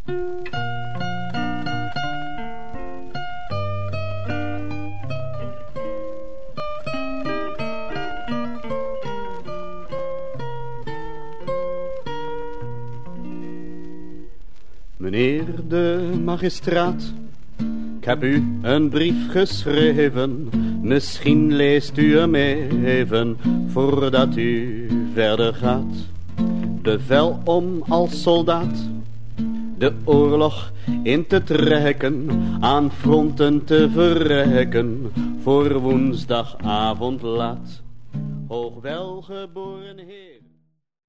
Meneer de magistraat, ik heb u een brief geschreven. Misschien leest u hem even voordat u verder gaat. Bevel om als soldaat de oorlog in te trekken, aan fronten te verrekken, voor woensdagavond laat. Hoogwelgeboren heer.